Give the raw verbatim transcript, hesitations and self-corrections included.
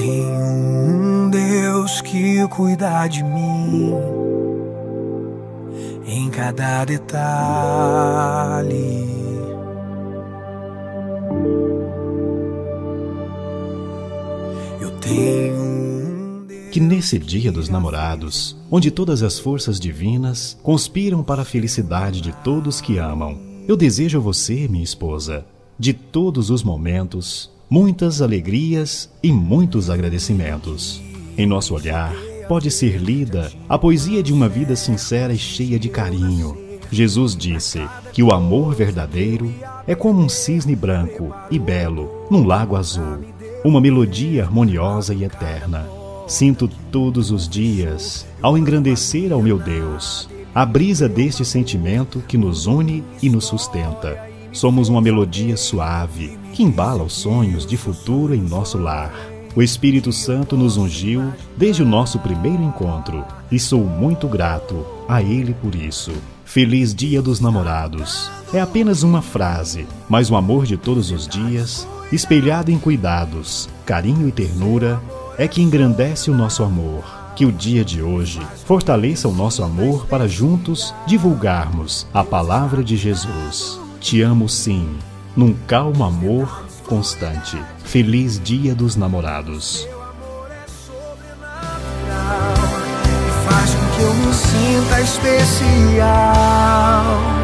tenho um Deus que cuida de mim em cada detalhe. Eu tenho um Deus... Que nesse Dia dos Namorados, onde todas as forças divinas conspiram para a felicidade de todos que amam, eu desejo a você, minha esposa, de todos os momentos, muitas alegrias e muitos agradecimentos. Em nosso olhar pode ser lida a poesia de uma vida sincera e cheia de carinho. Jesus disse que o amor verdadeiro é como um cisne branco e belo num lago azul, uma melodia harmoniosa e eterna. Sinto todos os dias, ao engrandecer ao meu Deus, a brisa deste sentimento que nos une e nos sustenta. Somos uma melodia suave que embala os sonhos de futuro em nosso lar. O Espírito Santo nos ungiu desde o nosso primeiro encontro e sou muito grato a Ele por isso. Feliz Dia dos Namorados é apenas uma frase, mas o amor de todos os dias, espelhado em cuidados, carinho e ternura, é que engrandece o nosso amor. Que o dia de hoje fortaleça o nosso amor para juntos divulgarmos a palavra de Jesus. Te amo sim, num calmo amor constante. Feliz Dia dos Namorados. E faz com que eu me sinta especial.